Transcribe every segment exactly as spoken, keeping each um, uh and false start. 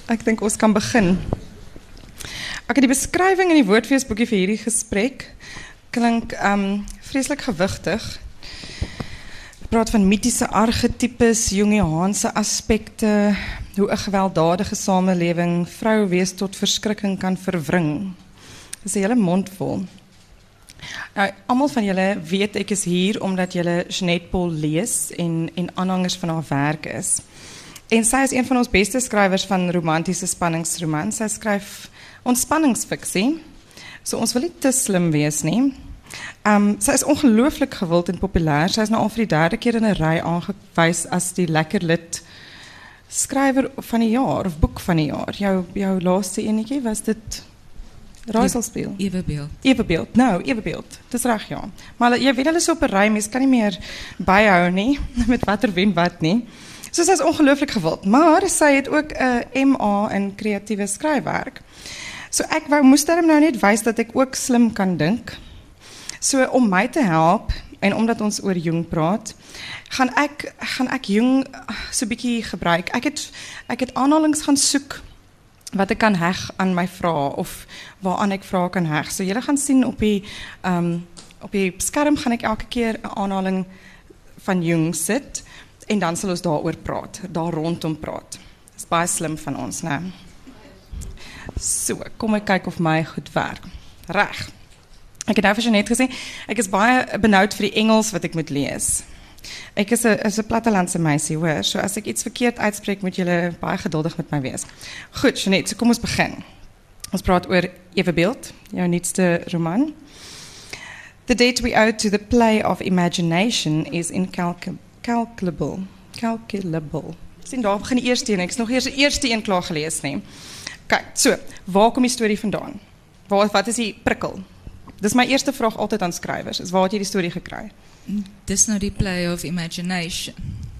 ek dink ons kan begin. Ek het die beskrywing in die woordfeesboekie vir hierdie gesprek klink um, vreeslik gewigtig. Ek praat van mythiese archetypes, Jungiaanse aspekte, hoe 'n gewelddadige samelewing vrou wees tot verskrikking kan verwring. Dis 'n hele mond vol. Nou, almal van julle weet ek is hier omdat julle Jeanette Paul lees en en aanhangers van haar werk is. En sy is een van ons beste skrywers van romantiese spanningsromans. Sy skryf ontspanningsfiksie. So ons wil nie te slim wees nie. Um, sy is ongelooflik gewild en populêr. Sy is nou al vir die derde keer in 'n ry aangewys as die lekker lit skrywer van die jaar of boek van die jaar. Jou jou laaste enetjie was dit Raaiselspel. Ewebeeld. Ewebeeld. Nou, Ewebeeld. Dis reg ja. Maar jy weet hulle is op 'n ry, mens kan nie meer byhou nie met watter wen wat nie. So sy is ongelooflik gewild, maar sy het ook 'n uh, M A in kreatiewe skryfwerk. So ek wou moes daarom nou net wys dat ek ook slim kan dink. So om my te help en omdat ons oor Jung praat, gaan ek gaan ek Jung so 'n bietjie gebruik. Ek het ek het aanhalings gaan soek wat ek kan heg aan my vrae of waaraan ek vrae kan heg. So julle gaan sien op die um, op die skerm gaan ek elke keer 'n aanhaling van Jung sit en dan sal ons daaroor praat, daar rondom praat. Dis baie slim van ons, né? So, kom ek kyk of my goed werk. Reg. Ek het nou vir Jeanette gesê, ek is baie benoud vir die Engels wat ek moet lees. Ek is 'n is 'n plattelandse meisie, hoor. So as ek iets verkeerd uitspreek, moet julle baie geduldig met my wees. Goed, Jeanette, so kom ons begin. Ons praat oor Ewebeeld, jou nuutste roman. The debt we owe to the play of imagination is incalculable. Calculable. Sien, daar begin die eerste een. Ek is nog eers die eerste een klaar gelees, nie. Kyk, so, waar kom die storie vandaan? Waar, wat is die prikkel? Dis my eerste vraag altyd aan skrywers, is waar het jy die storie gekry? Dis nou die play of imagination.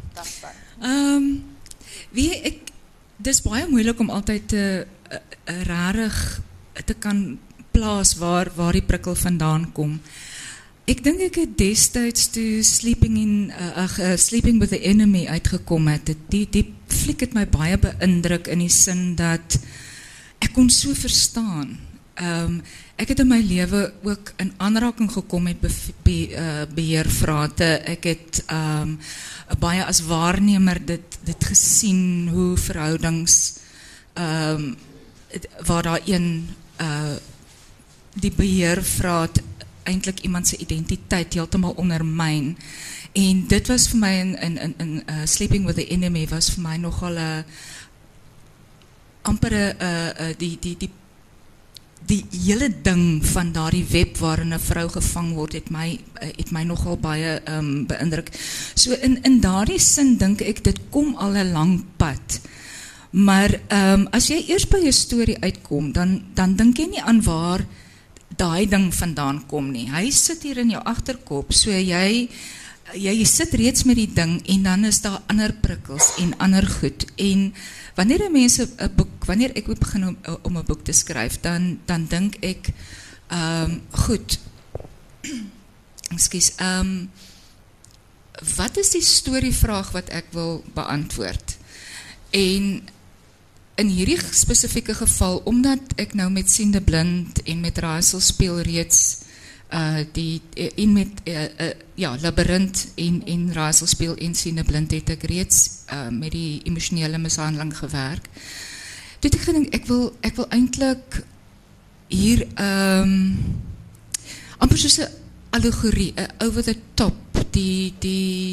Um, wie ek, dis baie moeilik om altyd te uh, uh, rarig te kan plaas waar, waar die prikkel vandaan kom. Ek dink ek het destyds toe Sleeping in uh, uh, Sleeping with the Enemy uitgekom het. Die die fliek het my baie beïndruk in die sin dat ek kon so verstaan. Um, ek het in my lewe ook in aanraking gekom met be, be, uh, beheervrate. Ek het um, baie as waarnemer dit, dit gesien hoe verhoudings um, waar daar een uh, die beheervraat eintlik iemand se identiteit heeltemal ondermyn. En dit was vir my in in in, in uh, Sleeping with the Enemy was vir my nogal 'n amper 'n uh, uh, die die die die hele ding van daardie web waarin 'n vrou gevang word het my het my nogal baie um, beïndruk. So in in daardie sin dink ek dit kom al 'n lang pad. Maar um, as jy eers by 'n storie uitkom, dan dan dink jy nie aan waar daai ding vandaan kom nie. Hy sit hier in jou agterkop, so jy jy sit reeds met die ding en dan is daar ander prikkels en ander goed. En wanneer 'n mens 'n boek, wanneer ek begin om, om 'n boek te skryf, dan dan dink ek um, goed. Ekskuus. Um, wat is die storievraag wat ek wil beantwoord? En in hierdie spesifieke geval, omdat ek nou met Siende Blind en met Raaiselspel reeds uh, die en met uh, uh, ja, Labirint en en Raaiselspel en Siende Blind het ek reeds uh, met die emosionele mishandeling gewerk. Toe het ek gedink ek wil ek wil eintlik hier um, amper soos 'n allegorie, 'n over the top, die die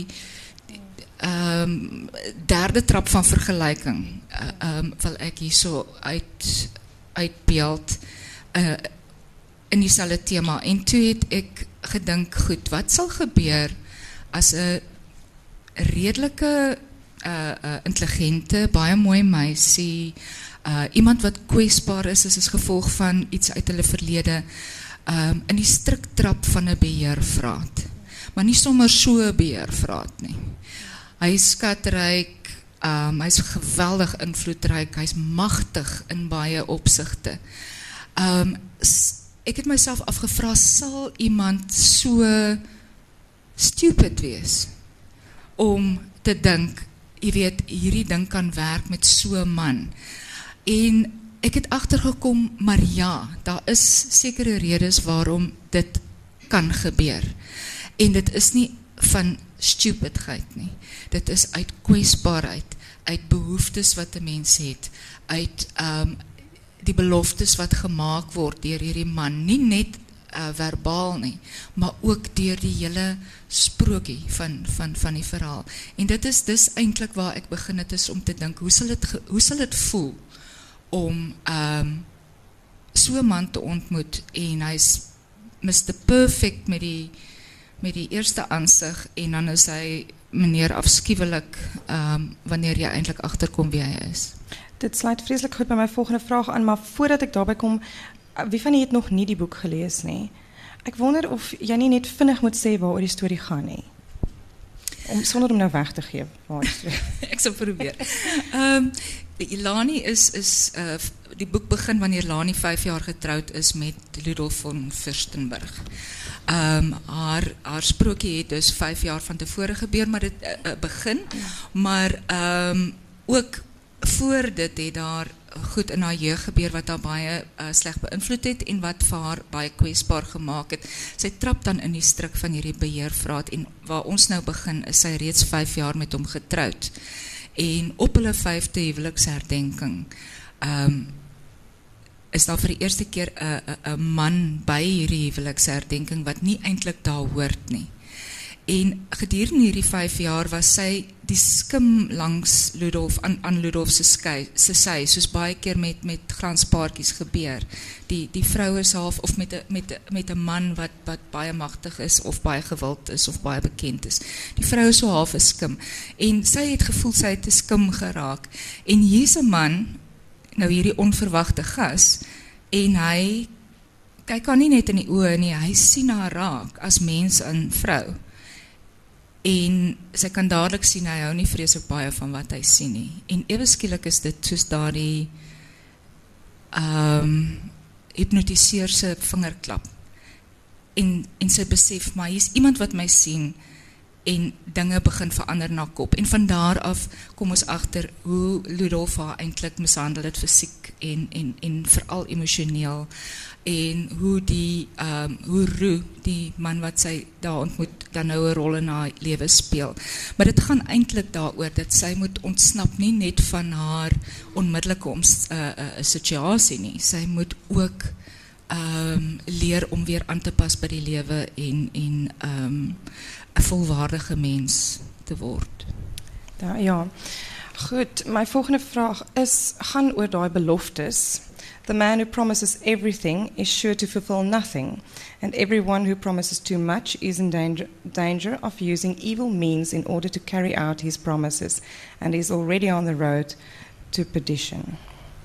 Um, derde trap van vergelijking uh, um, wil ek hier so uit, uitbeeld uh, in dieselfde thema. En toe het ek gedink, goed, wat sal gebeur as 'n redelike uh, uh, intelligente, baie mooi meisie, uh, iemand wat kwesbaar is as as gevolg van iets uit hulle verlede, um, in die striktrap van 'n beheervraat. Maar nie sommer so 'n beheervraat nie. Hy is skatryk, um, hy is geweldig invloedryk, hy is magtig in baie opsigte. Um, ek het myself afgevra, sal iemand so stupid wees om te dink, jy weet, hierdie ding kan werk met so 'n man. En ek het agtergekom, maar ja, daar is sekere redes waarom dit kan gebeur. En dit is nie van stupidheid nie. Dit is uit kwesbaarheid, uit behoeftes wat 'n mens het, uit um, die beloftes wat gemaak word deur hierdie man, nie net uh, verbaal nie, maar ook deur die hele sprokie van, van, van die verhaal. En dit is dis eintlik waar ek begin het is om te dink, hoe sal dit, hoe sal dit voel om um, so 'n man te ontmoet, en hy's mister Perfect met die, met die eerste aansig, en dan is hy meneer afskuwelik, um, wanneer jy eintlik agterkom wie hy is. Dit sluit vreeslik goed by my volgende vraag aan, maar voordat ek daarby kom, wie van julle het nog nie die boek gelees nie? Ek wonder of jy nie net vinnig moet sê waaroor die storie gaan nie. Om, sonder om nou weg te gee. Waar die storie. Ek sal probeer. Um, Lani is, is uh, die boek begin wanneer Lani vyf jaar getrouwd is met Ludolf von Fürstenberg. Um, haar, haar sprokie het dus vyf jaar van tevore gebeur, maar dit uh, uh, begin, maar um, ook voor dit het daar goed in haar jeug gebeur wat haar baie uh, sleg beïnvloed het en wat vir haar baie kwesbaar gemaak het. Sy trap dan in die stryk van hierdie beheervraat, en waar ons nou begin is sy reeds vyf jaar met hom getrouwd. En op hulle vyfde huweliksherdenking um, is daar vir die eerste keer een man by hierdie huweliksherdenking wat nie eintlik daar hoort nie. En gedurende hierdie vyf jaar was sy die skim langs Ludolf, aan, aan Ludolf se sy, sy, soos baie keer met, met glanspaartjies gebeur. Die, die vrou is half, of met 'n met, met 'n man wat, wat baie magtig is, of baie gewild is, of baie bekend is. Die vrou is so half 'n skim. En sy het gevoel sy het 'n skim geraak. En hier's 'n man, nou hierdie onverwagte gas, en hy kyk haar nie net in die oë nie, hy sien haar raak as mens en vrou. En sy kan dadelik sien, hy hou nie vreeslik baie van wat hy sien nie. En ewe skielik is dit soos daardie um, hypnotiseer se vingerklap. En, en sy besef, maar hier is iemand wat my sien, en dinge begin verander na kop. En van daar af kom ons agter hoe Ludolf haar eintlik mishandel het fisiek en, en, en veral emosioneel. En hoe die, um, hoe Roo, die man wat sy daar ontmoet, dan nou 'n rol in haar lewe speel. Maar dit gaan eintlik daaroor dat sy moet ontsnap nie net van haar onmiddellike omst, uh, uh, situasie nie. Sy moet ook um, leer om weer aan te pas by die lewe en en um, 'n volwaardige mens te word. Ja, ja. Goed, my volgende vraag is gaan oor daai beloftes. The man who promises everything is sure to fulfill nothing, and everyone who promises too much is in danger, danger of using evil means in order to carry out his promises, and is already on the road to perdition.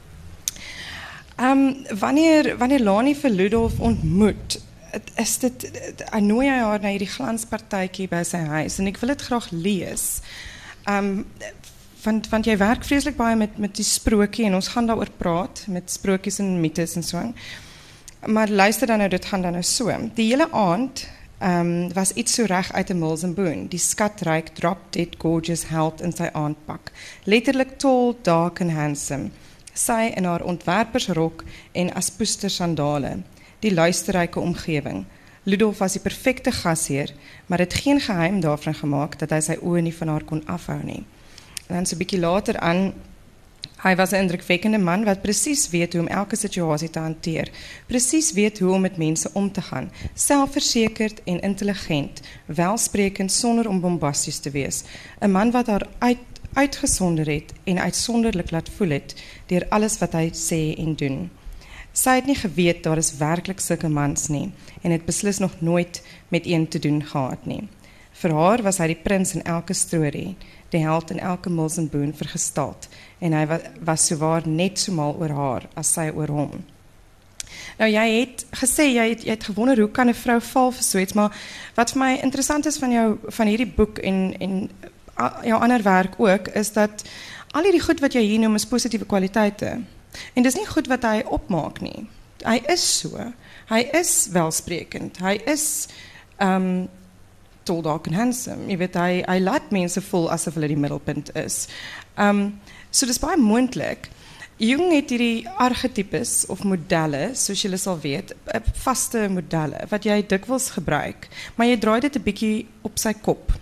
Um, wanneer, wanneer Lani vir Ludolf ontmoet, is dit, hy nooi hy haar na hierdie glanspartytjie by sy huis, en ek wil dit graag lees. Um, Want, want jy werk vreeslik baie met, met die sprokie, en ons gaan daaroor praat, met sprokies en mythes en so. Maar luister dan nou, dit gaan dan nou so. Die hele aand um, was iets so reg uit 'n Mills and Boon. Die skatryk, drop-dead gorgeous held in sy aandpak. Letterlik tall, dark and handsome. Sy in haar ontwerpersrok en aspoester sandale. Die luisterryke omgewing. Ludolf was die perfekte gasheer, maar het geen geheim daarvan gemaak dat hy sy oë nie van haar kon afhou nie. En dan so 'n bietjie later aan, hy was 'n indrukwekkende man wat presies weet hoe om elke situasie te hanteer, presies weet hoe om met mense om te gaan, selfversekerd en intelligent, welsprekend sonder om bombasties te wees, 'n man wat haar uit, uitgesonder het en uitsonderlik laat voel het deur alles wat hy sê en doen. Sy het nie geweet daar is werklik sulke mans nie, en het beslis nog nooit met een te doen gehad nie. Vir haar was hy die prins in elke storie, die held in elke Mills and Boon vergestald, en hy was, was sowaar net so mal oor haar as sy oor hom. Nou jy het gesê, jy het, jy het gewonder hoe kan 'n vrou val vir so iets, maar wat vir my interessant is van jou van hierdie boek en en jou ander werk ook, is dat al hierdie goed wat jy hier noem is positiewe kwaliteite. En dis nie goed wat hy opmaak nie. Hy is so. Hy is welsprekend. Hy is um tall, dark and handsome. Jy weet, hy, hy laat mense voel asof hulle die middelpunt is. Um, so dis baie moontlik. Jung het hierdie archetypes of modelle, soos julle sal weet, vaste modelle wat jy dikwels gebruik, maar jy draai dit 'n bietjie op sy kop.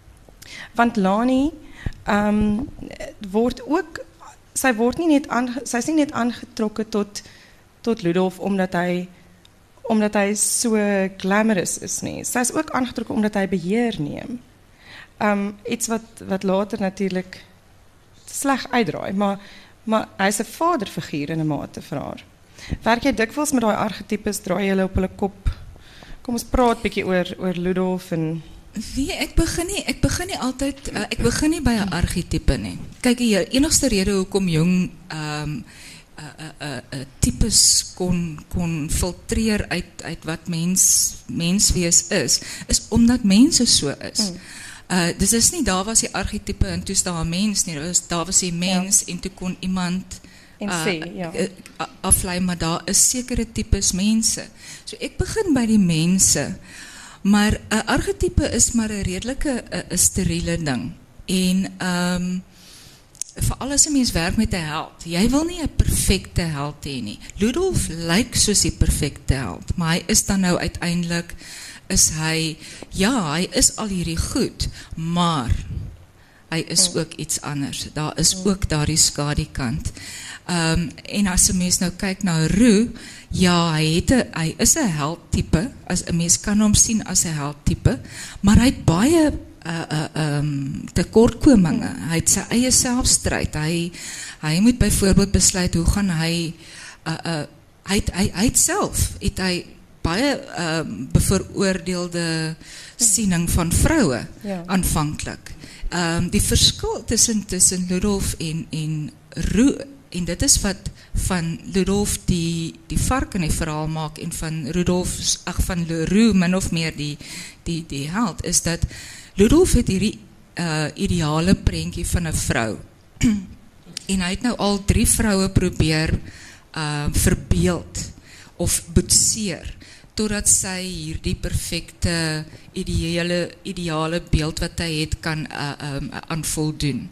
Want Lani um, word ook, sy word nie net aange, sy is nie net aangetrokke tot tot Ludolf omdat hy omdat hy so glamorous is nie. Sy is ook aangetrokke omdat hy beheer neem. Um, iets wat wat later natuurlik sleg uitdraai, maar maar hy is 'n vaderfiguur in 'n mate vir haar. Werk jy dikwels met daai archetypes, draai jy hulle op hulle kop? Kom ons praat bietjie oor oor Ludolf en Nee, ek begin nie, ek begin nie altyd, uh, ek begin nie by 'n archetype nie. Kyk, die enigste rede hoekom Jung um, uh, uh, uh, uh, types kon, kon filtreer uit, uit wat mens, menswees is, is omdat mense so is. Mm. Uh, dus is nie, daar was die archetype en toe is daar 'n mens nie, was, daar was die mens ja. En toe kon iemand en uh, sê, ja. uh, aflei, maar daar is sekere types mense. So ek begin by die mense. Maar 'n uh, archetype is maar 'n redelike uh, steriele ding. En um, veral as 'n mens werk met 'n held. Jy wil nie 'n perfekte held hê nie. Ludolf lyk soos die perfekte held, maar hy is dan nou uiteindelik is hy ja, hy is al hierdie goed, maar hy is mm. ook iets anders. Daar is mm. ook daardie skadukant. Um, en as 'n mens nou kyk na Roo, ja, hy, het a, hy is 'n heldtipe, as 'n mens kan hom sien as 'n heldtipe, maar hy het baie uh, uh, um, tekortkominge. Hmm. Hy het sy eie selfstryd. Hy, hy moet byvoorbeeld besluit hoe gaan hy, uh, uh, hy, hy, hy het self, het hy baie um, bevooroordeelde siening van vroue ja. Aanvanklik. Um, die verskil tussen, tussen Ludolf en, en Roo, en dit is wat van Ludolf die, die vark in die verhaal maak en van Rudolf, ag van Roo min of meer die, die, die held, is dat Ludolf het hierdie uh, ideale prentjie van 'n vrou. En hy het nou al drie vroue probeer uh, verbeeld of boetseer, totdat sy hierdie perfekte ideale, ideale beeld wat hy het kan uh, um, aan voldoen.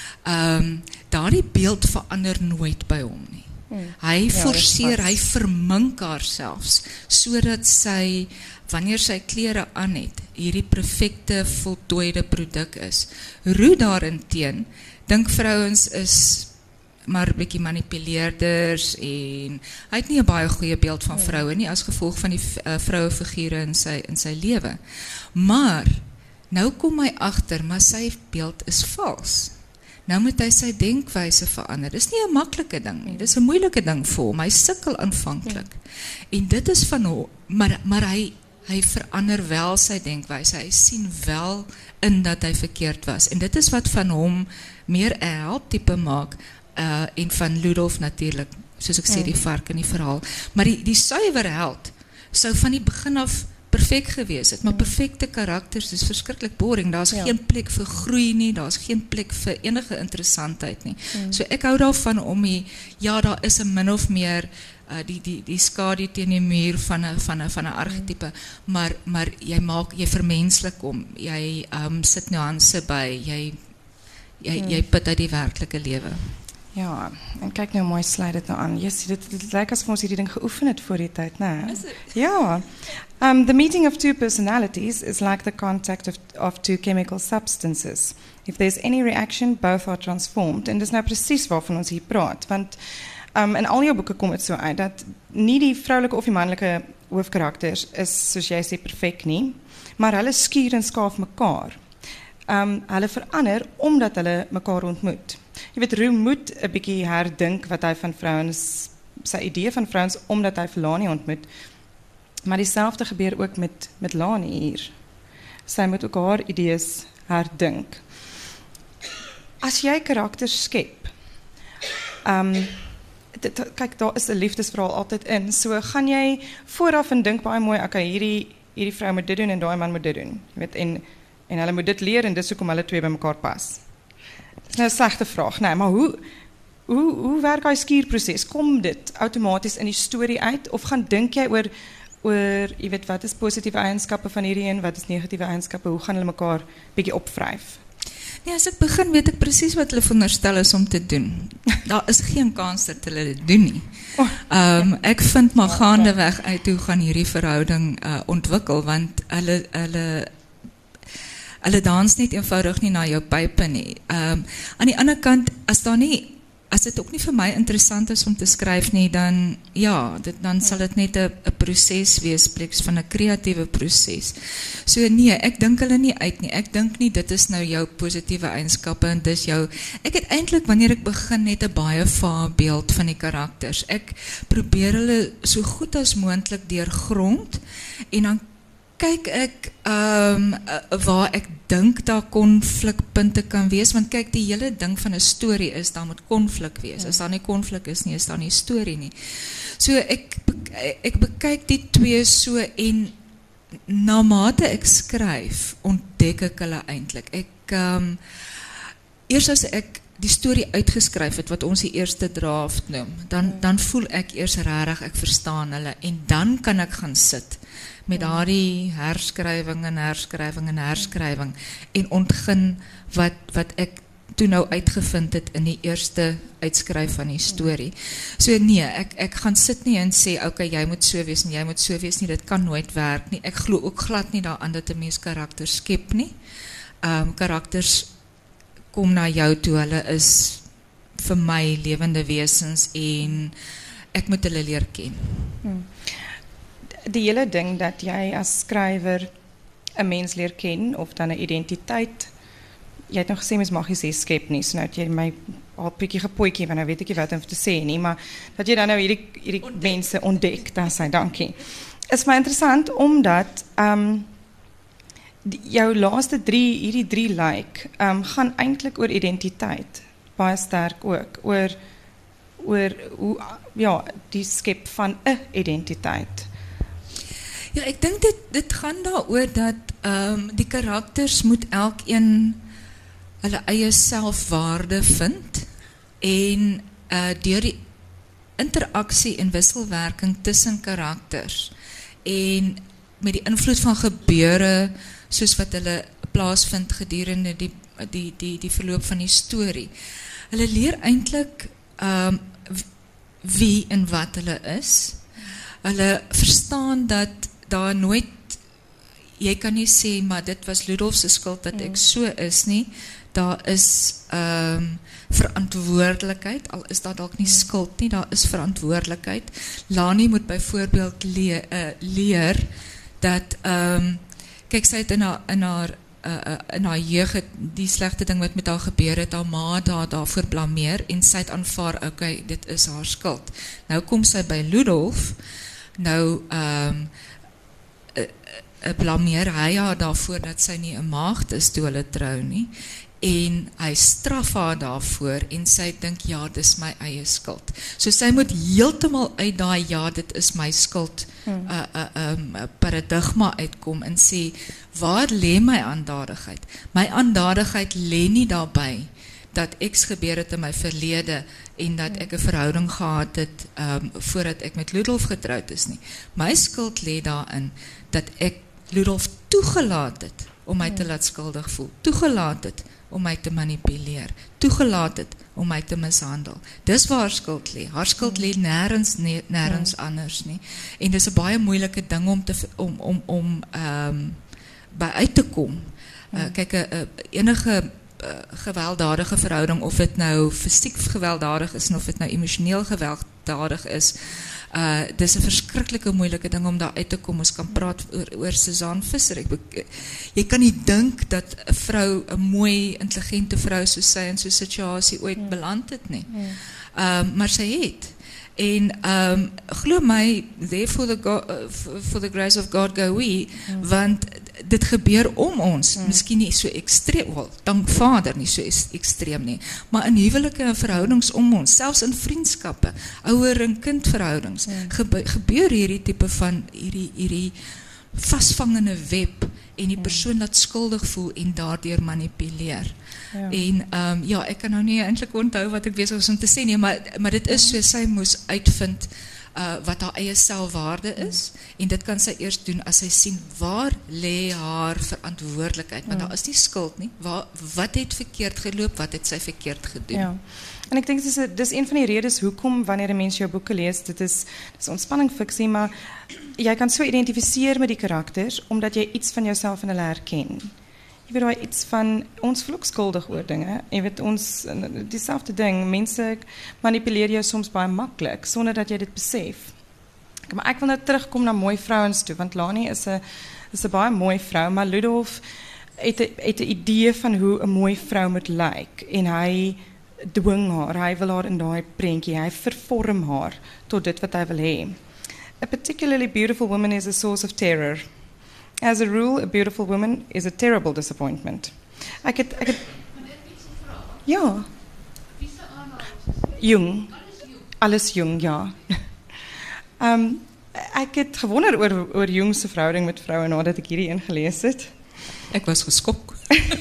Um, daardie beeld verander nooit by hom nie. Hmm. Hy forceer, ja, hy vermink haar selfs, sodat sy, wanneer sy klere aan het, hierdie perfekte voltooide produk is. Roo daarenteen, dink vrouens is maar 'n bietjie manipuleerders en hy het nie 'n baie goeie beeld van vroue nie as gevolg van die uh, vrouefigure in sy in sy lewe. Maar nou kom hy agter, maar sy beeld is vals. Nou moet hy sy denkwyse verander. Dis nie 'n maklike ding nie. Dis 'n moeilike ding vir hom. Hy sukkel aanvanklik. Ja. En dit is van hom, maar maar hy hy verander wel sy denkwyse. Hy sien wel in dat hy verkeerd was. En dit is wat van hom meer 'n heldtipe maak. Uh, en van Ludolf natuurlik, soos ek sê, die vark in die verhaal. Maar die, die suiwer held sou van die begin af perfek gewees het, maar perfekte karakters is verskriklik boring. Daar's ja. geen plek vir groei nie, daar's geen plek vir enige interessantheid nie. Mm. So ek hou daarvan om die, ja, daar is 'n min of meer uh, die die die skadu teen die muur van 'n van 'n van 'n archetype, mm. maar maar jy maak jy vermenslik hom. Jy um, sit nuance by, jy jy mm. jy put uit die werklike lewe. Ja, en kyk nou mooi sluit dit nou aan. Yes, dit, dit lyk asof ons hierdie ding geoefen het voor die tyd, né? Ja. Um, the meeting of two personalities is like the contact of, of two chemical substances. If there's any reaction, both are transformed. En dis nou presies waarvan ons hier praat, want um, in al jou boeke kom dit so uit dat nie die vroulike of die manlike hoofkarakters is, soos jy sê, perfek nie, maar hulle skuur en skaaf mekaar. Um, hulle verander omdat hulle mekaar ontmoet. Jy weet, Roo moet 'n bietjie herdink wat hy van vrouens, sy idee van vrouens, omdat hy vir Lani ontmoet. Maar dieselfde gebeur ook met, met Lani hier. Sy moet ook haar idees herdink. As jy karakters skep, um, dit, kyk, daar is 'n liefdesverhaal altyd in, so gaan jy vooraf en dink baie mooi, okay, hierdie, hierdie vrou moet dit doen en daai man moet dit doen. Jy weet, en, en hulle moet dit leer en dis hoekom hulle twee by mekaar pas. Dat is nou 'n slegte vraag, nee, maar hoe, hoe, hoe werk die skuurproses? Kom dit outomaties in die storie uit? Of gaan dink jy oor, oor jy weet, wat is positiewe eienskappe van hierdie en wat is negatiewe eienskappe? Hoe gaan hulle mekaar bietjie opvryf? Nee, as ek begin weet ek presies wat hulle veronderstel is om te doen. daar is geen kans dat hulle dit doen nie. Um, ek vind maar gaandeweg uit hoe gaan hierdie verhouding uh, ontwikkel, want hulle, hulle, hulle dans net eenvoudig nie na jou pype nie. Um, aan die ander kant, as daar nie as dit ook nie vir my interessant is om te skryf nie, dan ja, dit, dan sal dit net 'n proses wees, pleks van 'n kreatiewe proses. So nee, ek dink hulle nie uit nie. Ek dink nie dit is nou jou positiewe eienskappe en dis jou. Ek het eintlik wanneer ek begin net 'n baie vae beeld van die karakters. Ek probeer hulle so goed as moontlik deurgrond en dan kyk ek um, waar ek dink daar konflikpunte kan wees, want kyk, die hele ding van 'n storie is, daar moet konflik wees. As daar nie konflik is nie, is daar nie storie nie. So ek, ek bekyk die twee so en na mate ek skryf, ontdek ek hulle eintlik. Ek, um, eers as ek die storie uitgeskryf het, wat ons die eerste draft noem, dan, dan voel ek eers rarig, ek verstaan hulle, en dan kan ek gaan sit met daardie herskrywing en herskrywing en herskrywing en ontgin wat, wat ek toe nou uitgevind het in die eerste uitskryf van die storie. So nee, ek, ek gaan sit nie en sê, ok, jy moet so wees en jy moet so wees nie, dit kan nooit werk nie. Ek glo ook glad nie daaraan dat 'n mens karakters skep nie. Um, karakters kom na jou toe, hulle is vir my lewende wesens en ek moet hulle leer ken. Hmm. Die hele ding dat jy as skrywer 'n mens leer ken of dan 'n identiteit. Jy het nog gesê mens mag nie sê skep nie, so nou het jy my al 'n bietjie gepootjie, want nou weet ek nie wat om te sê nie, maar dat jy dan nou hierdie hierdie ontdek. mense ontdek, dan sê dankie. Is my interessant omdat um die, jou laaste drie hierdie drie like um gaan eintlik oor identiteit, baie sterk ook oor oor hoe ja, die skep van 'n identiteit. Ja, ek dink dit, dit gaan daaroor dat um, die karakters moet elkeen hulle eie selfwaarde vind en uh, deur die interaksie en wisselwerking tussen karakters en met die invloed van gebeure soos wat hulle plaasvind gedurende die, die, die, die verloop van die storie. Hulle leer eintlik um, wie en wat hulle is. Hulle verstaan dat daar nooit, jy kan nie sê, maar dit was Ludolf se skuld dat ek so is nie. Daar is um, verantwoordelikheid, al is dat dalk nie skuld nie, daar is verantwoordelikheid. Lani moet byvoorbeeld leer, uh, leer dat, um, kyk, sy het in haar, in haar, uh, in haar jeug, die slegte ding wat met haar gebeur het, haar ma daar daarvoor blameer, en sy het aanvaar, oké, okay, dit is haar skuld. Nou kom sy by Ludolf, nou, um, uh, uh, blameer hy haar daarvoor dat sy nie 'n maagd is toe hulle trou nie, en hy straf haar daarvoor, en sy dink, ja, dis my eie skuld. So sy moet heeltemal uit daai, ja, dit is my skuld, hmm. uh, uh, um, paradigma uitkom, en sê, waar lê my aandadigheid? My aandadigheid lê nie daarby, dat X gebeur het in my verlede, en dat ek 'n verhouding gehad het, um, voordat ek met Ludolf getroud is nie. My skuld lê daarin, dat ek Ludolf toegelaat het, om my te laat skuldig voel, toegelaat het, om my te manipuleer, toegelaat het, om my te mishandel. Dis waar haar skuld lê. Haar skuld lê nêrens, nêrens anders nie. En dis 'n baie moeilike ding om te om om om um, by uit te kom. Uh, kyk, 'n enige uh, gewelddadige verhouding, of dit nou fisiek gewelddadig is, en of dit nou emosioneel gewelddadig is, Uh, dis 'n verskriklike moeilike ding om daar uit te kom. Ons kan praat oor, oor Suzanne Visser. Ek, jy kan nie dink dat 'n vrou, 'n mooi, intelligente vrou soos sy in so 'n situasie ooit ja. beland het nie. Ja. Um, maar sy het. En um, glo my, there for the, God, uh, for the grace of God go we, ja. want dit gebeur om ons, ja. miskien nie so ekstreem, wel, dank Vader nie so ekstreem nie, maar in huwelike en verhoudings om ons, selfs in vriendskappe, ouer en kindverhoudings, ja. gebe, gebeur hierdie tipe van, hierdie, hierdie vasvangende web, en die persoon laat skuldig voel, en daardeur manipuleer. Ja. En um, ja, ek kan nou nie eintlik onthou wat ek besig was om te sê nie, maar, maar dit is so, sy moes uitvind, uh, wat haar eie selfwaarde is, en dit kan sy eers doen as sy sien waar lê haar verantwoordelikheid, want daar is nie skuld nie, waar, wat het verkeerd geloop, wat het sy verkeerd gedoen. Ja. En ik denk dat dis, dis een van die redes hoekom wanneer een mens jou boeken leest, dit is, dit is ontspanning fiksie, maar jy kan so identificeer met die karakters, omdat jy iets van jouself in hulle herken. Jy weet daai iets van, ons voel ook skuldig oor dinge, jy weet ons, diezelfde ding, mense manipuleer jou soms baie maklik, sonder dat jy dit besef. Maar ek wil nou terugkom na mooi vrouens toe, want Lani is 'n is 'n baie mooi vrou, maar Ludolf het 'n het 'n idee van hoe 'n mooi vrou moet lyk, en hy dwing haar, hy wil haar in daai prentjie, hy vervorm haar tot dit wat hy wil hê. A particularly beautiful woman is a source of terror. As a rule, a beautiful woman is a terrible disappointment. Ek het, ek het, ja. Jong. Alles jong, ja. um, ek het gewonder oor, oor Jung se verhouding met vroue nadat ek hierdie ingelees het. Ek was geskok.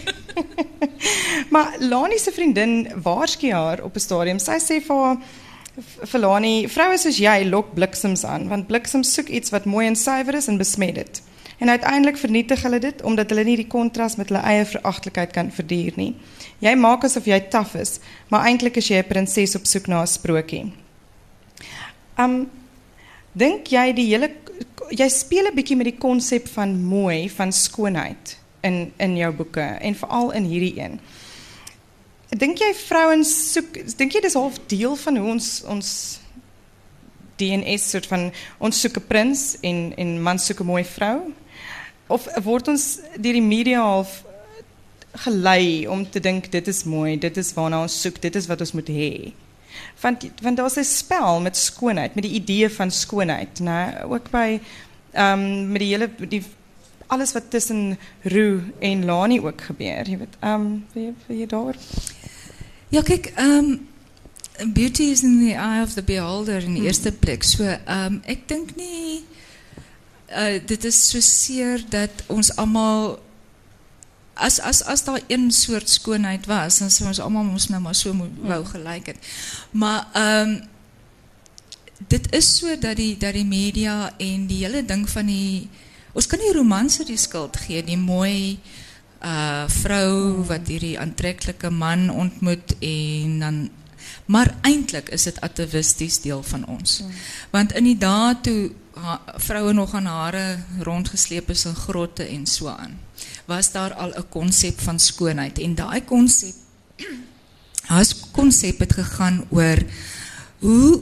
Maar Lani se vriendin waarsku haar op 'n stadium. Sy sê vir haar, vir Lani, vroue soos jy lok bliksems aan, want bliksems soek iets wat mooi en suiwer is en besmet dit. En uiteindelik vernietig hulle dit, omdat hulle nie die kontras met hulle eie veragtelikheid kan verduur nie. Jy maak asof jy taaf is, maar eintlik is jy 'n prinses op soek na 'n sprokie. Um, dink jy die hele, jy speel 'n bietjie met die konsep van mooi, van skoonheid in, in jou boeke, en veral in hierdie een. Dink jy vrouens soek, dink jy dis half deel van hoe ons, ons D N S soort van, ons soek 'n prins, en, en man soek 'n mooi vrou? Of word ons deur die media half gelei om te dink, dit is mooi, dit is waarna ons soek, dit is wat ons moet hê? Want, want daar is 'n spel met skoonheid, met die idee van skoonheid, né? Ook by, um, met die hele, die, alles wat tussen Roo en Lani ook gebeur, jy weet, um, wil, jy, wil jy daar? Ja, kyk, um, beauty is in the eye of the beholder in die eerste plek, so um, ek dink nie, uh, dit is so seer dat ons allemaal, as, as, as daar een soort skoonheid was, dan sou ons allemaal ons nou maar so wou gelyk het. Maar um, dit is so dat die, dat die media en die hele ding van die, ons kan nie romanse die skuld gee, die mooi uh, vrou wat hierdie aantreklike man ontmoet, en dan, maar eintlik is dit atavisties deel van ons. Hmm. Want in die dae toe ha, vroue nog aan hare rondgesleep is in grotte en so aan, was daar al 'n konsep van skoonheid, en daai konsep, daai konsep het gegaan oor hoe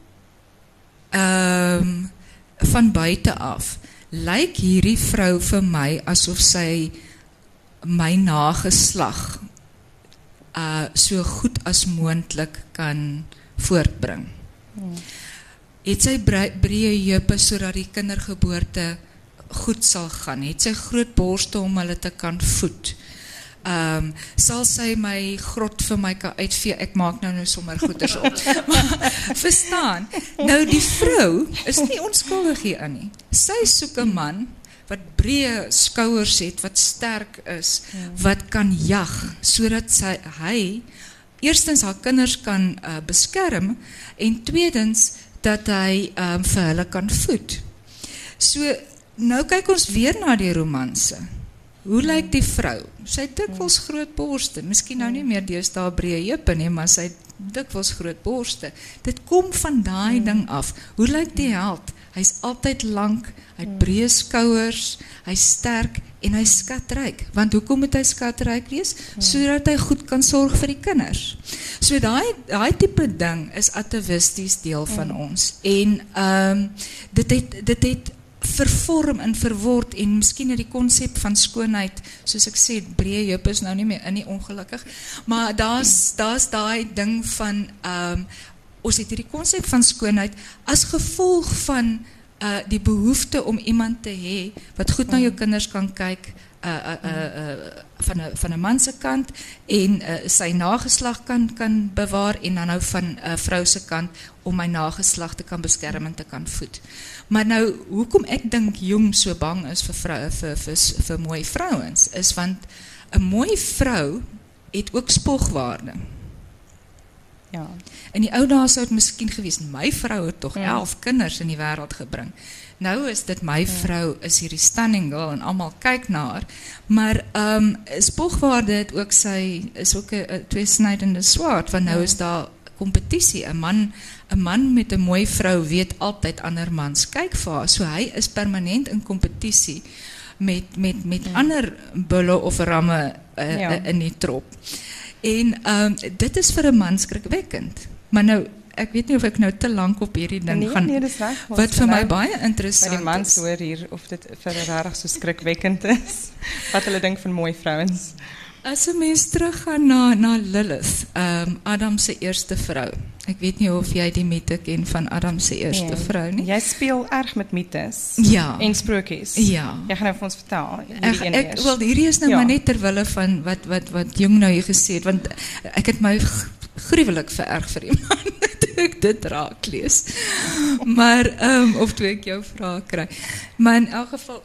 um, van buite af lyk hierdie vrou vir my asof sy my nageslag uh, so goed as moontlik kan voortbring. Hmm. Het sy breë heupe sodat die kindergeboorte goed sal gaan, het sy groot borste om hulle te kan voed. Um, sal sy my grot vir my kan uitvee, ek maak nou nou sommer goeders op. Maar, verstaan, nou die vrou is nie onskuldig hierin nie. Sy soek 'n man wat breë skouers het, wat sterk is, ja. Wat kan jag, sodat sy, hy, eerstens haar kinders kan uh, beskerm, en tweedens, dat hy um, vir hulle kan voed. So, nou kyk ons weer na die romanse. Hoe lyk die vrou? Sy het dikwels groot borste, miskien nou nie meer deesdae breë heupe nie, maar sy het dikwels groot borste. Dit kom van daai ding af. Hoe lyk die held? Hy's altyd lank, hy het breë skouers, hy's sterk en hy's skatryk. Want hoekom moet hy skatryk wees? Sodat hy goed kan sorg vir die kinders. So daai daai tipe ding is atavisties deel van ons. En ehm um, dit het dit het vervorm en verword, en miskien het die konsep van skoonheid, soos ek sê, breë heupe is nou nie meer in nie, ongelukkig, maar daar's daar's daai ding van um, ons het hierdie konsep van skoonheid as gevolg van uh, die behoefte om iemand te hê wat goed na jou kinders kan kyk, uh, uh, uh, uh, van 'n van 'n man se kant, en uh, sy nageslag kan kan bewaar, en dan nou van 'n uh, vrou se kant om my nageslag te kan beskerm en te kan voed. Maar nou, hoekom ek dink Jung so bang is vir, vrou, vir, vir, vir mooi vrouens, is want 'n mooi vrou het ook spogwaarde. Ja. In die ou dae sou dit miskien gewees, my vrou het tog elf kinders in die wêreld gebring. Nou is dit my vrou is hierdie stunning girl en almal kyk na haar. Maar ehm um, spogwaarde het ook sy is ook 'n tweesnydende swaard, want nou is daar kompetisie. 'n Man 'n man met 'n mooi vrou weet altyd ander mans kyk vir haar. So hy is permanent in kompetisie met met met ja. ander bulle of ramme uh, ja. in die trop. En um, dit is vir 'n man skrikwekkend. Maar nou, ek weet nie of ek nou te lank op hierdie ding nee, gaan, nee, dis reg, wat vir my baie interessant is. Die mans hoor hier, of dit vir regtig so skrikwekkend is, wat hulle dink van mooi vrouens. As 'n mens teruggaan na, na Lilith, um, Adam se eerste vrou. Ek weet nie of jy die mite ken van Adam se eerste nee, vrou nie. Jy speel erg met mites ja. en sprokies. Ja. Jy gaan nou vir ons vertel. Ek, ek, wel, hierdie is nou ja. maar net terwille van wat, wat, wat Jung nou hier gesê het, want ek het my gruwelik vererg vir iemand toe ek dit raak lees. Maar, um, of toe ek jou vraag kry. Maar in elk geval,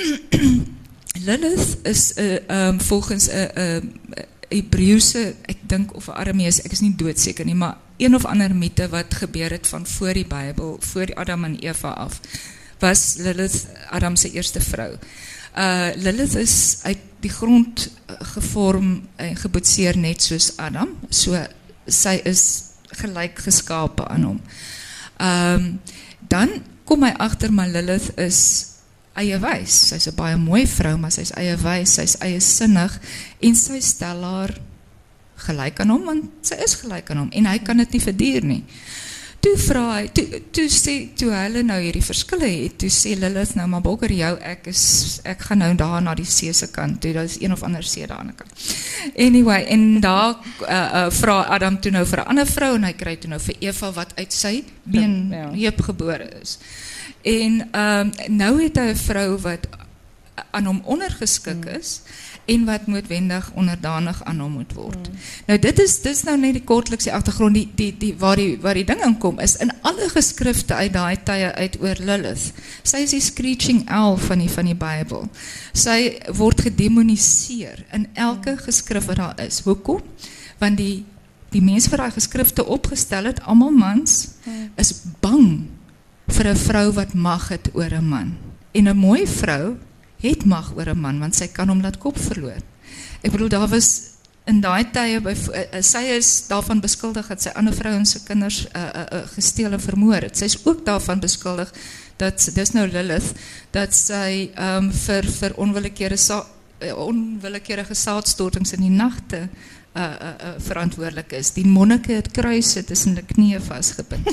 Lilith is uh, um, volgens 'n uh, uh, Hebreëse, ek dink of 'n Aramees, ek is nie doodseker nie, maar een of ander mite wat gebeur het van voor die Bybel, voor die Adam en Eva af, was Lilith Adam se eerste vrou. Uh, Lilith is uit die grond gevorm en geboetseer net soos Adam, so sy is gelyk geskape aan hom. Um, dan kom hy agter, maar Lilith is eie wys. Sy's 'n baie mooi vrou, maar sy's eie wys, sy's eie sinnig en sy stel haar gelyk aan hom, want sy is gelyk aan hom en hy kan dit nie verduur nie. Toe vra hy, toe, toe sê, toe hulle nou hierdie verskille het, toe sê Lilith nou, maar bokker jou, ek is, ek gaan nou daar na die see se kant toe, dat is een of ander see daar aan die kant. Anyway, en daar uh, uh, vra Adam toe nou vir 'n ander vrou en hy kry toe nou vir Eva wat uit sy been ja. heup gebore is. En um, nou het hy 'n vrou wat aan hom ondergeskik mm. is en wat noodwendig onderdanig aan hom moet word. Mm. Nou dit is dis nou net die kortlikse agtergrond die die die waar die waar die ding inkom is in alle geskrifte uit daai tye uit oor Lilith. Sy is die screeching owl van die van die Bybel. Sy word gedemoniseer in elke mm. geskrif wat daar is. Hoekom? Want die die mense wat daai geskrifte opgestel het, almal mans, mm. is bang vir 'n vrou wat mag het oor 'n man. En 'n mooi vrou het mag oor 'n man, want sy kan hom laat kop verloor. Ek bedoel, daar was in daai tye, uh, sy is daarvan beskuldig dat sy ander vrouens se kinders uh, uh, uh, gesteel en vermoor het. Sy is ook daarvan beskuldig, dat, dis nou Lilith, dat sy um, vir, vir onwillekeurige, sa, uh, onwillekeurige saadstortings in die nagte Uh, uh, uh, verantwoordelik is. Die monnike het kruise tussen die knieë vasgebind.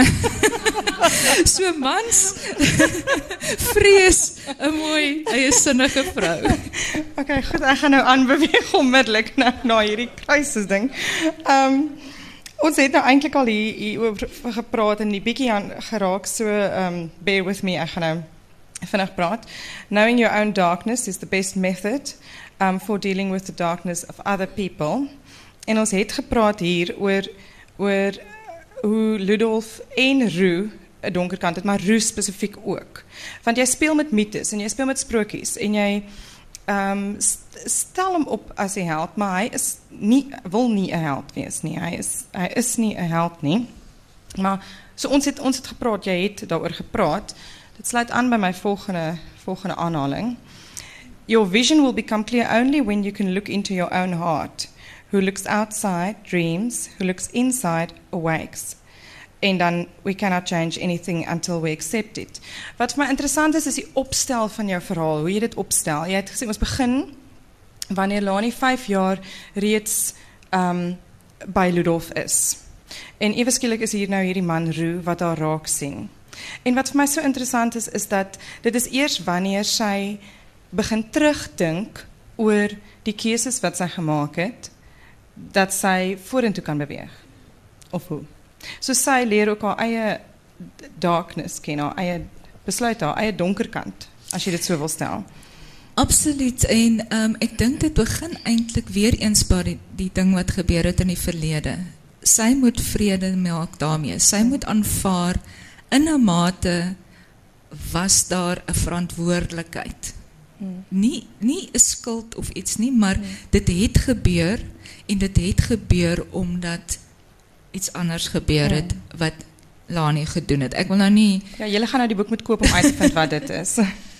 So mans vrees 'n mooi eie sinnige vrou. Okay, goed, ek gaan nou aanbeweeg onmiddellik na, na hierdie kruises ding. Um, ons het nou eintlik al hier, hier oor gepraat en die bietjie aan geraak, so um, bear with me, ek gaan nou vinnig praat. Knowing your own darkness is the best method Um, for dealing with the darkness of other people. En ons het gepraat hier oor, oor hoe Ludolf en Roo 'n donker kant het, maar Roo spesifiek ook. Want jy speel met mites en jy speel met sprokies en jy um, stel hom op as 'n held, maar hy is nie, wil nie 'n held wees nie. Hy is, hy is nie 'n held nie. Maar so ons het ons het gepraat, jy het daaroor gepraat. Dit sluit aan by my volgende volgende aanhaling. Your vision will become clear only when you can look into your own heart. Who looks outside dreams, who looks inside awakes. En dan, we cannot change anything until we accept it. Wat vir my interessant is, is die opstel van jou verhaal, hoe jy dit opstel. Jy het gesê, ons begin, wanneer Lani vyf jaar reeds um, by Ludolf is. En ewe skielik is hier nou hierdie man Roo, wat daar raak sien. En wat vir my so interessant is, is dat dit is eers wanneer sy begin terugdink oor die keuses wat sy gemaak het, dat sy vorentoe kan beweeg. Of hoe? So sy leer ook haar eie darkness ken, haar eie besluit, haar eie donker kant, as jy dit so wil stel. Absoluut, en um, ek dink dit begin eintlik weer eens by die, die ding wat gebeur het in die verlede. Sy moet vrede maak daarmee, sy moet aanvaar, in 'n mate was daar 'n verantwoordelikheid. Hmm. Nie, nie 'n skuld of iets nie, maar hmm. dit het gebeur, en dit het gebeur omdat iets anders gebeur het wat Lani gedoen het. Ek wil nou nie... Ja, julle gaan nou die boek moet koop om uit te vind wat dit is.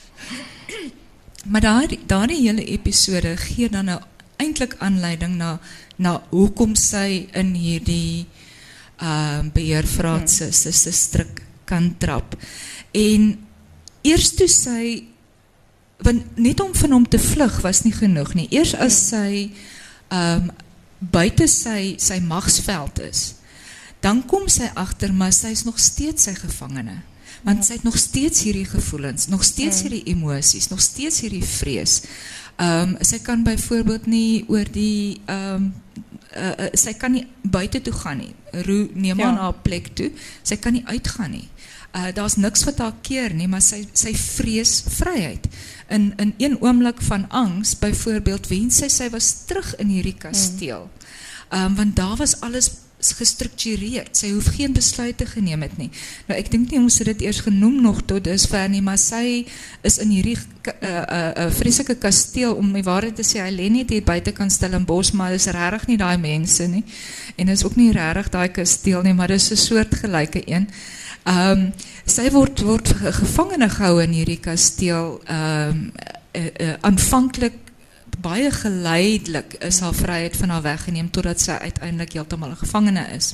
Maar daar, daar die hele episode gee dan nou eintlik aanleiding na, na hoekom sy in hierdie uh, beheervraat se se se strik kan trap. En eers toe sy, want net om van hom te vlug was nie genoeg nie. Eers as sy um, buite sy, sy magsveld is, dan kom sy agter, maar sy is nog steeds sy gevangene. Want sy het nog steeds hierdie gevoelens, nog steeds hierdie emosies, nog steeds hierdie vrees. Um, sy kan byvoorbeeld nie oor die, um, uh, uh, sy kan nie buite toe gaan nie. Roo neem aan haar plek toe, sy kan nie uitgaan nie. Uh, Daar's niks wat haar keer nie, maar sy, sy vrees vryheid. In, in een oomblik van angs, byvoorbeeld, wens sy, sy was terug in hierdie kasteel. Um, want daar was alles gestruktureerd, sy hoef geen besluite geneem het nie. Nou ek dink nie ons het dit eers genoem nog tot dusver nie, maar sy is in hierdie uh, uh, uh, vreeslike kasteel, om die waarheid te sê, hy lê net hier buite kan Stellenbosch, maar dis regtig nie daai mense nie, en is ook nie regtig daai kasteel nie, maar dis 'n soort gelyke een. Um, sy word, word gevangene gehou in hierdie kasteel, um, uh, uh, aanvanklik baie geleidelik is haar vryheid van haar weggeneem totdat sy uiteindelik heeltemal 'n gevangene is.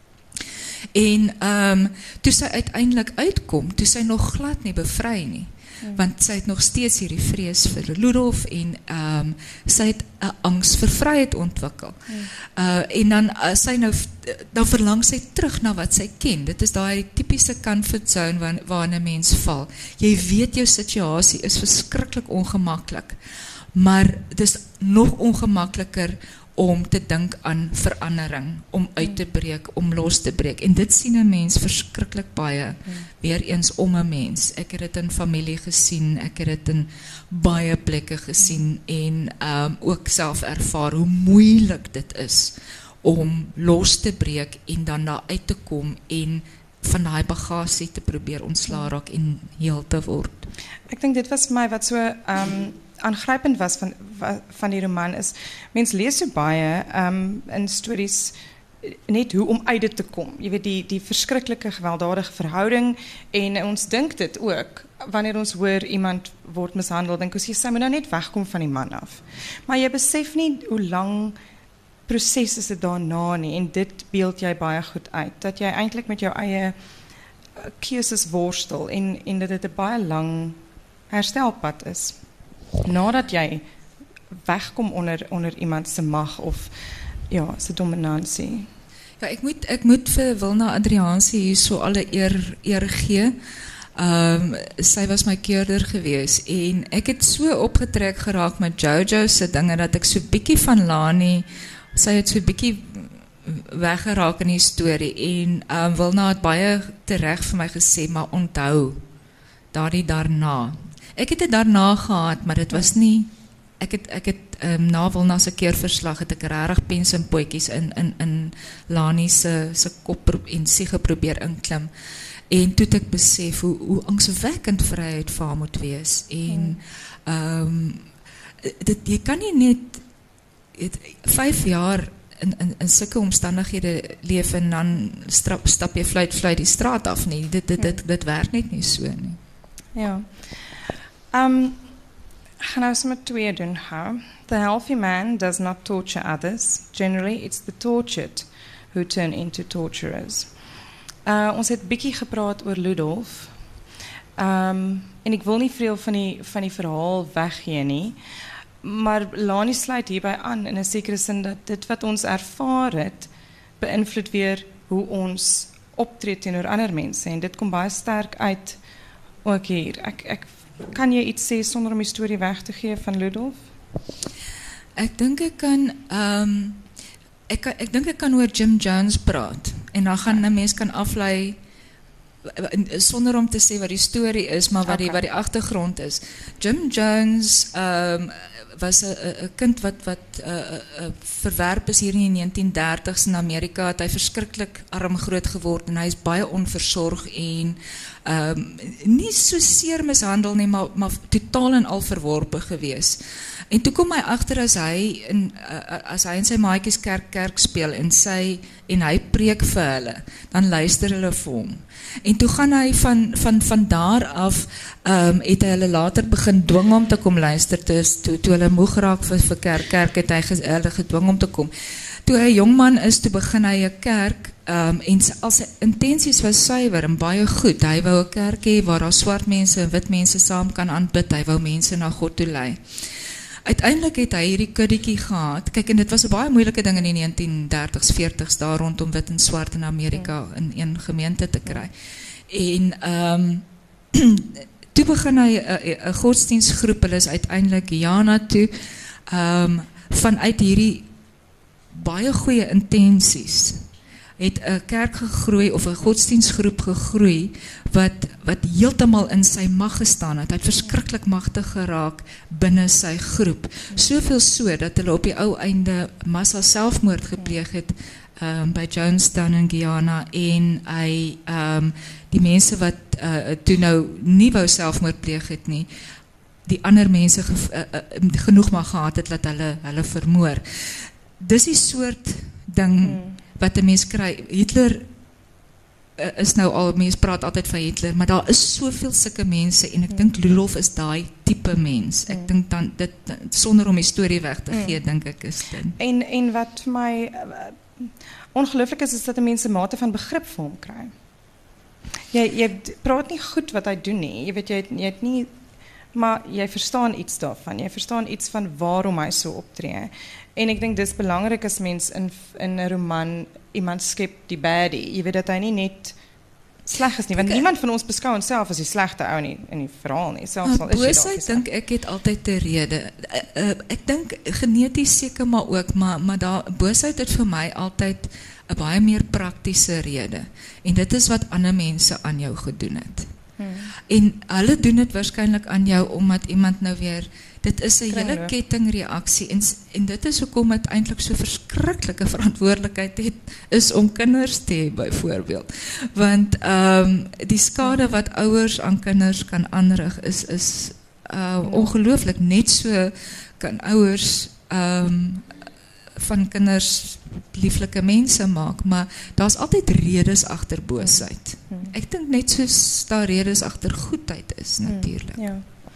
En um, toe sy uiteindelik uitkom, toe sy nog glad nie bevry nie, hmm. want sy het nog steeds hierdie vrees vir Ludolf en um, sy het 'n angs vir vryheid ontwikkel. Hmm. Uh, en dan uh, sy nou dan verlang sy terug na wat sy ken. Dit is daai tipiese comfort zone waar, waar 'n mens val. Jy weet jou situasie is verskriklik ongemaklik. Maar het is nog ongemakliker om te dink aan verandering, om uit te breek, om los te breek. En dit sien 'n mens verskriklik baie, hmm. weer eens om 'n mens. Ek het dit in familie gesien, ek het dit in baie plekke gesien en um, ook self ervaar hoe moeilik dit is om los te breek en dan daar uit te kom en van daai bagasie te probeer ontslaa raak en heel te word. Ek dink dit was my wat so um, aangrypend was van, van die roman is, mens lees so baie um, in stories net hoe om uit dit te kom. Jy weet, die, die verskriklike gewelddadige verhouding en ons dink dit ook, wanneer ons hoor iemand word mishandel, dink ons, jy sy moet nou net wegkom van die man af. Maar jy besef nie hoe lang proses is dit daarna nie, en dit beeld jy baie goed uit, dat jy eintlik met jou eie keuses worstel, en, en dat dit 'n baie lang herstelpad is. Nadat jy wegkom onder, onder iemand se mag of ja, se dominansie. Ja, ek moet, ek moet vir Wilna Adriaanse hier so alle eer, eer gee. Um, sy was my keurder gewees en ek het so opgetrek geraak met Jojo se dinge dat ek so bietjie van Lani, sy het so bietjie weggeraak in die storie en um, Wilna het baie tereg vir my gesê, maar onthou daardie daarna. Ek het dit daarna gehad, maar dit was nie, ek het, ek het um, na Wilna se keerverslag het ek regtig pens en potjies in, in, in Lani se, se kop en siege probeer inklim. En toe het ek besef hoe, hoe angswekkend vryheid vir haar moet wees. En um, dit, jy kan nie net het, vijf jaar in, in, in sulke omstandighede leef en dan strap, stap jy fluit, fluit die straat af nie. Dit, dit, dit, dit werk net nie so nie. Ja. Um, ek gaan nou sommer twee doen. How? The healthy man does not torture others. Generally, it's the tortured who turn into torturers. Uh, ons het bietjie gepraat oor Ludolf. Um, en ek wil nie veel van die, van die verhaal weggee nie. Maar Lani sluit hierby aan in 'n sekere sin dat dit wat ons ervaar het, beïnvloed weer hoe ons optree teenoor ander mense. En dit kom baie sterk uit ook hier. Ek, ek, kan jy iets sê sonder om die storie weg te gee van Ludolf? Ek dink ek kan... Um, ek, ek dink ek kan oor Jim Jones praat. En dan gaan 'n mens kan aflei sonder om te sê wat die storie is, maar wat die, okay. wat die agtergrond is. Jim Jones um, was 'n kind wat, wat uh, uh, verwerp is hier in die negentien dertigs in Amerika. Het hy verskriklik arm groot geword en hy is baie onversorg en um, nie so seer mishandel nie, maar, maar totaal en al verworpe gewees. En toe kom hy agter as hy in uh, as hy in sy maatjies kerk kerk speel en sy en hy preek vir hulle, dan luister hulle vir hom. En toe gaan hy van, van, van daar af, um, het hy hulle later begin dwing om te kom luister, toe, toe, toe hulle moeg raak vir, vir kerk, kerk het hy ges, hulle gedwing om te kom. Toe hy 'n jong man is, toe begin hy 'n kerk, um, en al sy intensies was suiwer en baie goed. Hy wou 'n kerk hê waar daar swart mense en wit mense saam kan aanbid, hy wou mense na God toe lei. Uiteindelik het hy hierdie kuddetjie gehad. Kyk, en dit was 'n baie moeilike ding in die negentien dertigs, veertigs daar rondom wit en swart in Amerika in een gemeente te kry. En um, toe begin hy 'n godsdienstgroep, hulle is uiteindelik Guyana toe, um, vanuit hierdie baie goeie intensies het 'n kerk gegroei of 'n godsdienstgroep gegroei wat wat heeltemal in sy mag gestaan het. Hy het verskriklik magtig geraak binne sy groep. Soveel so dat hulle op die ou einde massa selfmoord gepleeg het um, by Jonestown in Guyana, en hy um, die mense wat uh, toe nou nie wou selfmoord pleeg het nie, die ander mense ge, uh, uh, genoeg maar gehad het dat hulle hulle vermoor. Dis die soort ding hmm. wat 'n mens kry. Hitler uh, is nou al, mense praat altyd van Hitler, maar daar is soveel sulke mense, en ek hmm. dink Ludolf is daai tipe mens. Ek hmm. dink dan, dit, sonder om die storie weg te gee, hmm. dink ek is dit. En, en wat vir my uh, ongelooflik is, is dat 'n mens 'n mate van begrip vir hom kry. Jy, jy praat nie goed wat hy doen nie, jy weet, jy het, jy het nie, maar jy verstaan iets daarvan, jy verstaan iets van waarom hy so optree. En ek dink dis belangrik as mens in in 'n roman iemand skep die baddie. Jy weet dat hy nie net sleg is nie, want okay. niemand van ons beskou onsself as die slegte ou nie in die verhaal nie. Selfs al is jy dalk. Boosheid dink ek het altyd 'n rede. Uh, uh, ek dink geneties seker maar ook, maar maar daar boosheid het vir my altyd 'n baie meer praktiese rede. En dit is wat ander mense aan jou gedoen het. Hmm. En hulle doen dit waarskynlik aan jou omdat iemand nou weer, dit is 'n hele kettingreaksie, en, en dit is hoekom dit eintlik so verskriklike verantwoordelikheid het, is om kinders te hê byvoorbeeld. Want um, die skade wat ouers aan kinders kan aanrig is, is uh, ongelooflik. Net so kan ouers um, van kinders lieflike mense maak, maar daar's altyd redes agter boosheid. Ek dink net soos daar redes agter goedheid is natuurlik. Ja.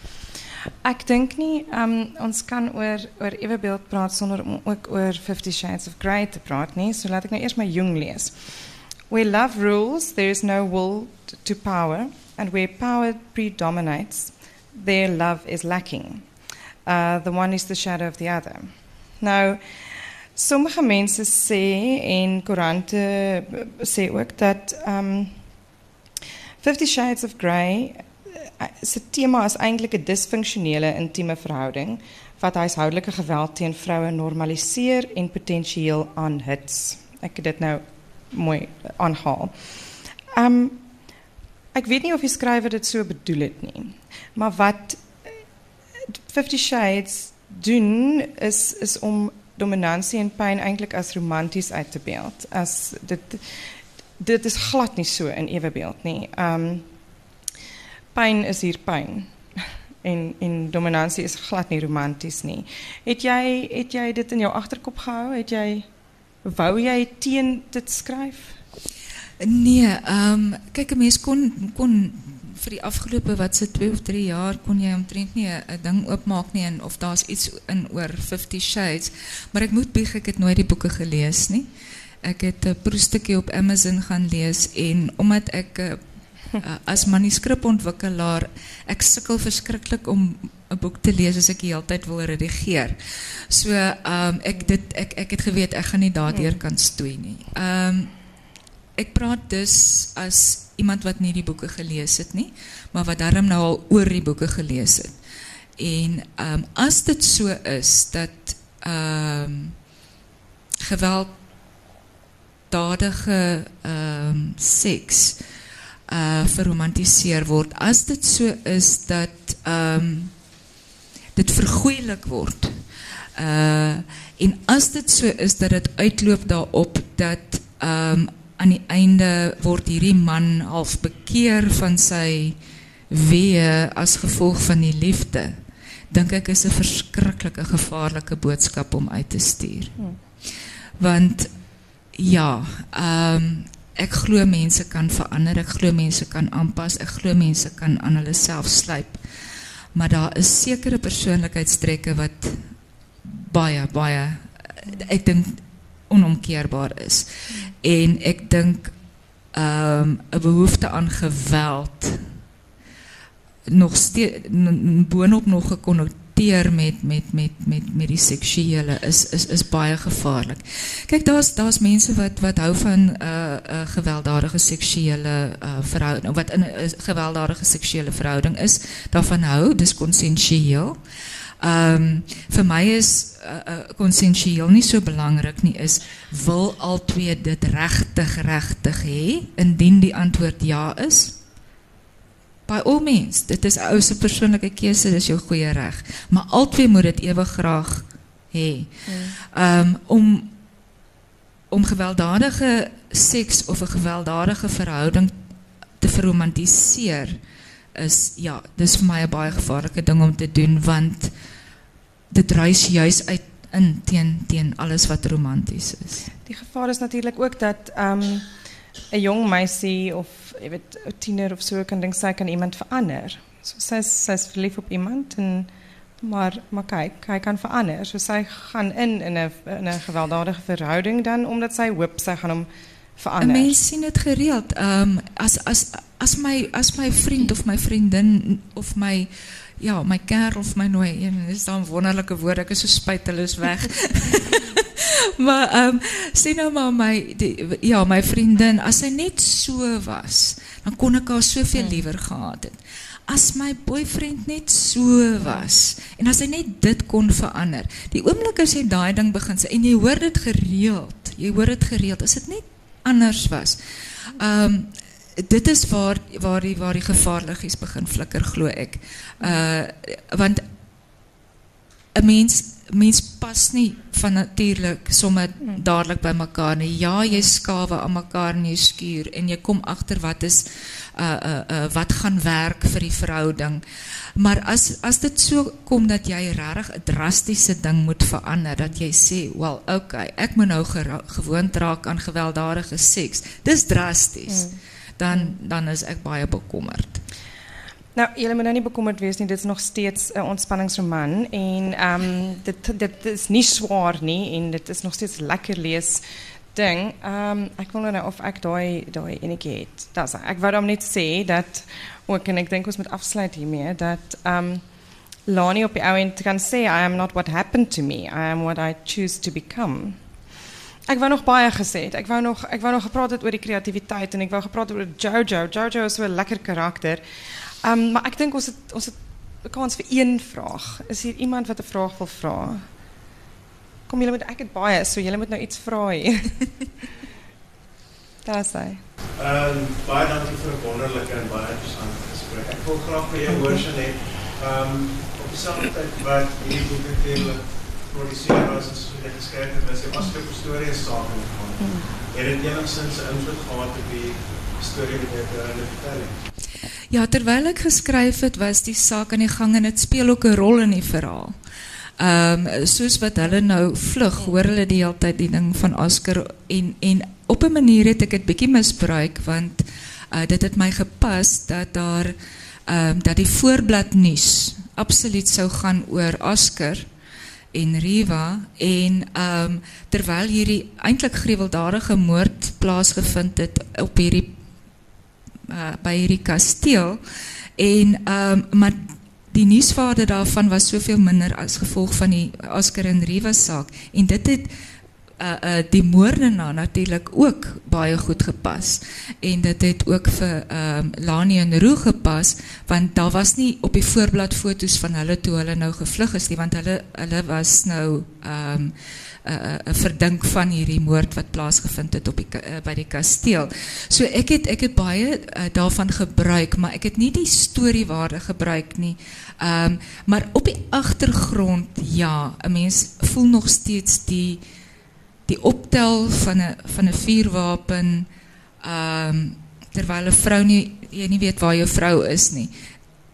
Ek dink nie um, ons kan oor oor ewebeeld praat sonder om ook oor Fifty Shades of Grey te praat nie. So laat ek nou eers my Jung lees. Where love rules, there is no will to power, and where power predominates, there love is lacking. Uh, the one is the shadow of the other. Nou, sommige mense sê, en koerante sê ook, dat um, Fifty Shades of Grey se tema is eintlik 'n disfunksionele intieme verhouding wat huishoudelike geweld teen vroue normaliseer en potensieel aanhits. Ek het dit nou mooi aanhaal. Um, ek weet nie of die skrywer dit so bedoel het nie, maar wat Fifty Shades doen is, is om dominansie en pyn eintlik as romanties uit te beeld. As dit, dit is glad nie so in ewebeeld nie. Um, pyn is hier pyn. En, en dominansie is glad nie romanties nie. Het jy, het jy dit in jou agterkop gehou? Het jy, wou jy teen dit skryf? Nee, um, kyk, 'n mens kon, kon vir die afgelope wat se twee of drie jaar kon jy omtrent nie 'n ding oopmaak nie, en of daar's iets in oor Fifty Shades, maar ek moet bieg, ek het nooit die boeke gelees nie. Ek het 'n proestukkie op Amazon gaan lees, en omdat ek uh, as manuskripontwikkelaar, ek sukkel verskriklik om 'n boek te lees as ek die hele tyd wil redigeer. So um, ek dit ek ek het geweet ek gaan nie daardeur kan stoei nie. Um, ek praat dus as iemand wat nie die boeke gelees het nie, maar wat daarom nou al oor die boeke gelees het. En um, as dit so is dat um, gewelddadige um, seks uh, verromantiseer word, as dit so is dat um, dit vergoeilik word, uh, en as dit so is dat dit uitloop daarop dat um, aan die einde word hierdie man half bekeer van sy weë as gevolg van die liefde, dink ek is 'n verskriklike gevaarlike boodskap om uit te stuur. Hmm. Want ja, um, ek glo mense kan verander, ek glo mense kan aanpas, ek glo mense kan aan hulle self slyp. Maar daar is sekere persoonlikheidstrekke wat baie, baie, ek dink onomkeerbaar is. En ek dink um, 'n behoefte aan geweld nog steeds boonop nog gekonnekteer met met met met met die seksuele is is is baie gevaarlik. Kyk, daar's daar's mense wat wat hou van 'n uh, uh, gewelddadige seksuele uh, verhouding, wat in 'n gewelddadige seksuele verhouding is, daarvan hou, dis konsensueel. Um, vir my is konsensueel uh, uh, nie so belangrik nie, is wil albei dit regtig regtig hê, indien die antwoord ja is. By all means, dit is ou se persoonlike keuse, dis jou goeie reg, maar albei moet dit ewig graag hê. Um, om om gewelddadige seks of 'n gewelddadige verhouding te verromantiseer is, ja, dis vir my 'n baie gevaarlike ding om te doen, want dit reis juis uit in teen teen alles wat romanties is. Die gevaar is natuurlijk ook dat um, 'n jong meisie of jy weet 'n tiener of so kan dink sy kan iemand verander. So sy is, sy is verlief op iemand en maar maar kyk, hy kan verander. So sy gaan in in 'n in 'n gewelddadige verhouding dan omdat sy hoop sy gaan hom verander. 'n Mens sien dit gereeld. Um, as as as my as my vriend of my vriendin of my ja, my kerel of my nooi, en dis dan wonderlike woorde, ek is so spyt, hulle is weg. Maar um, sê nou maar my die, ja, my vriendin, as sy net so was, dan kon ek haar soveel hmm. liewer gehad het. As my boyfriend net so was, en as hy net dit kon verander, die oomblik as jy daai ding begin sê, en jy hoor dit gereeld, jy hoor dit gereeld, as dit net anders was. Um, dit is waar, waar, die, waar die gevaarligies begin flikker, glo ek. Uh, want een mens, mens pas nie van natuurlijk sommer dadelik by mekaar nie. Ja, jy skawe aan mekaar in jou skuur en jy kom agter wat is uh, uh, uh, wat gaan werk vir die verhouding. Maar as as dit so kom dat jy regtig 'n drastiese ding moet verander, dat jy sê, wel, okay, ek moet nou gewoond raak aan gewelddadige seks. Dis drasties. Mm. Dan dan is ek baie bekommerd. Nou, jullie moet nou nie bekommerd wees nie, dit is nog steeds 'n ontspanningsroman en um, dit, dit is nie zwaar nie en dit is nog steeds lekker lees ding. Um, ek wil nou of ek daai daai enetjie het. Das, ek wou dan net sê dat, ook en ek dink ons moet afsluit hiermee, dat um, Lani op die ou end kan sê, I am not what happened to me, I am what I choose to become. Ek wou nog baie gesê het, ek wou nog, ek wou nog gepraat het oor die kreatiwiteit en ek wou gepraat het oor Jojo, Jojo is so 'n lekker karakter. Um, maar ek dink ons het, ons het kans vir een vraag. Is hier iemand wat 'n vraag wil vra? Kom, julle moet, ek het baie, so julle moet nou iets vra hier. Daar is hy. Um, baie dankie vir 'n wonderlike en baie interessante gesprek. Ek wil graag vir jou hoor, Jeanette, um, op dieselfde tyd wat hierdie boek natuurlik geproduseer was en soos jy geskryf het, was jy Oscar Pretoria sake gegaan. Hmm. Het dit enigstens 'n invloed gehad op die storie wat jy te vertel het? Ja, terwyl ek geskryf het, was die saak aan die gang en dit speel ook 'n rol in die verhaal. Um, soos wat hulle nou vlug, hoor hulle die hele tyd die ding van Oscar en, en op 'n manier het ek dit bietjie misbruik, want uh, dit het my gepas dat daar um, dat die voorblad nuus absoluut sou gaan oor Oscar en Riva en um, terwyl hierdie eintlik gruweldadige moord plaasgevind het op hierdie uh, by hierdie kasteel en um, maar die nuuswaarde daarvan was soveel minder as gevolg van die Oscar en Riva saak en dit het uh, uh, die moordenaar natuurlik ook baie goed gepas en dit het ook vir um, Lani en Roo gepas want daar was nie op die voorblad foto's van hulle toe hulle nou gevlug is nie want hulle, hulle was nou um, uh, uh, verdink van hierdie moord wat plaasgevind het op die, uh, by die kasteel. So ek het, ek het baie uh, daarvan gebruik, maar ek het nie die storiewaarde gebruik nie. Um, maar op die agtergrond, ja, 'n mens voel nog steeds die die optel van 'n van 'n vuurwapen um, terwyl 'n vrou nie jy nie weet waar jou vrou is nie.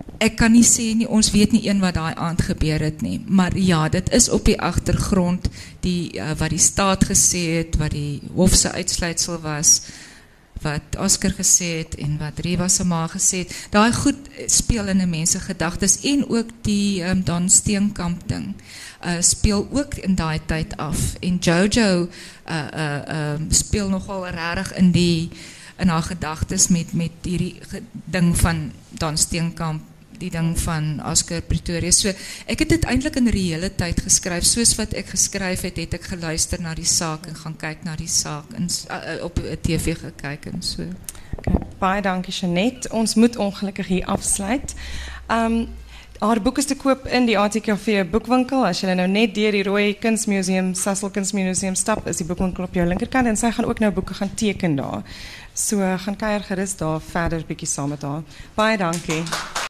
ek kan nie sê nie, ons weet nie een wat daai aand gebeur het nie, maar ja, dit is op die agtergrond die uh, wat die staat gesê het, wat die hof se uitsluitsel was, wat Oscar gesê het en wat Reva se ma gesê het. Daai goed speel in 'n mens se gedagtes en ook die um, Don Steenkamp ding uh, speel ook in daai tyd af en Jojo uh, uh, um, speel nogal regtig in die in haar gedagtes met met hierdie ding van Don Steenkamp, die ding van Oscar Pretorius. So ek het dit eintlik in reële tyd geskryf, soos wat ek geskryf het, het ek geluister na die saak en gaan kyk na die saak en uh, op T V gekyk en so. Okay, baie dankie Jeanette. Ons moet ongelukkig hier afsluit. Um, haar boek is te koop in die A T K V boekwinkel. As jy nou net deur die Rooi Kunsmuseum, Sasol Kunsmuseum stap, is die boekwinkel op jou linkerkant en sy gaan ook nou boeke gaan teken daar. So gaan kuier gerus daar verder bietjie saam met haar. Baie dankie.